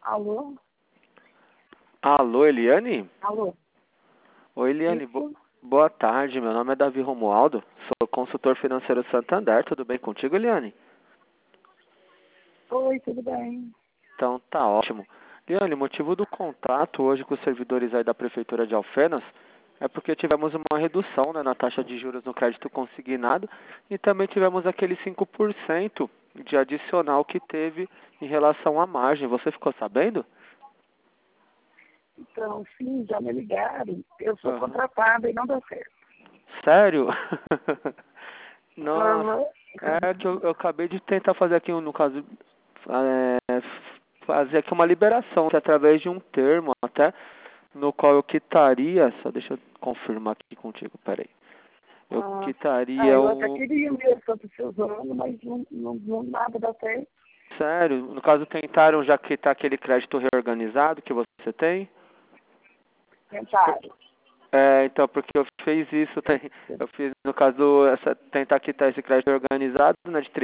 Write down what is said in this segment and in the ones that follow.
Alô? Alô, Eliane? Alô? Oi, Eliane. Isso? Boa tarde. Meu nome é Davi Romualdo. Sou consultor financeiro Santander. Tudo bem contigo, Eliane? Oi, tudo bem? Então, tá ótimo. Eliane, o motivo do contato hoje com os servidores aí da Prefeitura de Alfenas é porque tivemos uma redução, né, na taxa de juros no crédito consignado e também tivemos aquele 5% de adicional que teve em relação à margem. Você ficou sabendo? Então, sim, já me ligaram. Eu sou Aham. contratada e não deu certo. Sério? Nossa, Aham. é que eu acabei de tentar fazer aqui, no caso, é, fazer aqui uma liberação, que é através de um termo até, no qual eu quitaria, só deixa eu confirmar aqui contigo, peraí. Eu quitaria Eu até o... queria mesmo estar precisando, mas não nada dá certo. Sério, no caso tentaram já quitar aquele crédito reorganizado que você tem? Tentaram. Então, porque eu fiz isso, eu fiz, no caso, tentar quitar esse crédito organizado, né, de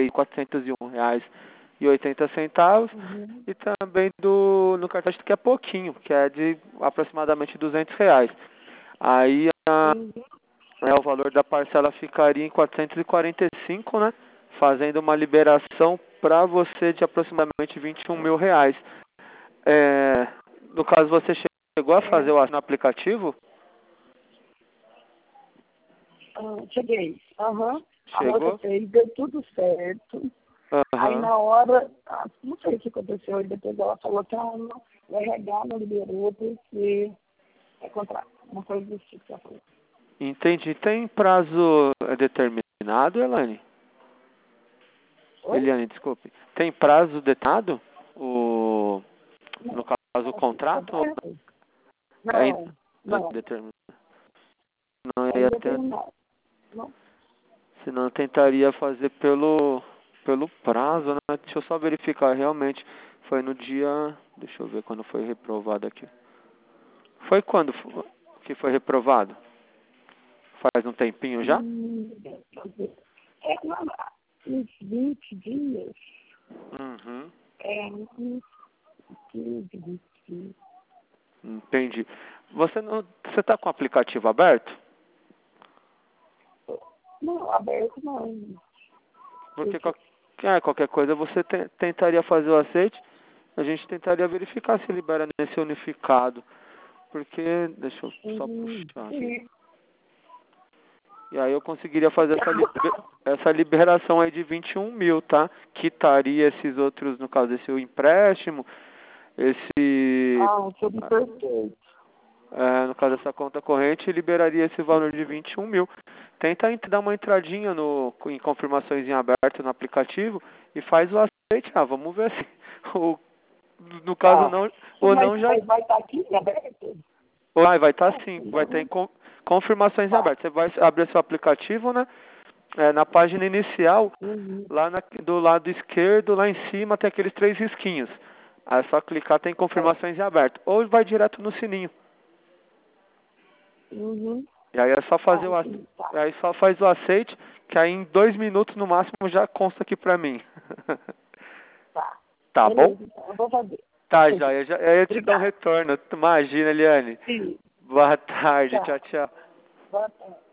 R$ 3.401,80, Uhum. e também no cartão que é pouquinho, que é de aproximadamente R$ 200. Aí Uhum. o valor da parcela ficaria em 445, né, fazendo uma liberação para você de aproximadamente R$ 21.000. No caso, você chegou a fazer É, o ato no aplicativo? cheguei. Aham. A moça Chegou? fez, deu tudo certo. Aí Aham. na hora, não sei o que aconteceu, e depois ela falou que não, o RH não liberou porque é contrato. Uma coisa desse tipo que ela falou. Entendi. Tem prazo determinado, Elaine? Oi? Eliane, desculpe. Tem prazo determinado? No Não, caso, o contrato? Ou contrato? é Não, indeterminado? Não é ia ter, indeterminado. Não. senão eu tentaria fazer pelo prazo, né? Deixa eu só verificar realmente. Foi no dia. Deixa eu ver quando foi reprovado aqui. Foi quando que foi reprovado? Faz um tempinho já? Não, uns 20 dias, Uhum. uns 15, 20 dias. Entendi. Você tá com o aplicativo aberto? Não, aberto não. Porque Porque, qualquer coisa você tentaria fazer o aceite, a gente tentaria verificar se libera nesse unificado. Porque, deixa eu só puxar aqui. sim. E aí eu conseguiria fazer essa liberação aí de 21.000, tá? Quitaria esses outros, no caso, esse empréstimo, esse, Seria perfeito. no caso dessa conta corrente, liberaria esse valor de 21.000. Tenta dar uma entradinha em confirmações em aberto no aplicativo e faz o aceite. Vamos ver se o, no caso Tá. não, ou Mas, não já. mas vai estar aqui aberto? Vai estar sim, vai ter confirmações em Tá. aberto. Você vai abrir seu aplicativo, né? Na página inicial, Uhum. lá do lado esquerdo, lá em cima, tem aqueles 3 risquinhos. Aí é só clicar, tem É. confirmações em aberto. Ou vai direto no sininho. Uhum. E aí é só fazer Sim, tá. aí só faz o aceite, que aí em 2 minutos no máximo já consta aqui pra mim. Tá. Tá bom? Beleza, então. Eu vou fazer. Tá, Sim. joia. Eu te dou um Obrigada. retorno. Imagina, Eliane. Sim. Boa tarde. Tchau, Tchau. tchau. Boa tarde.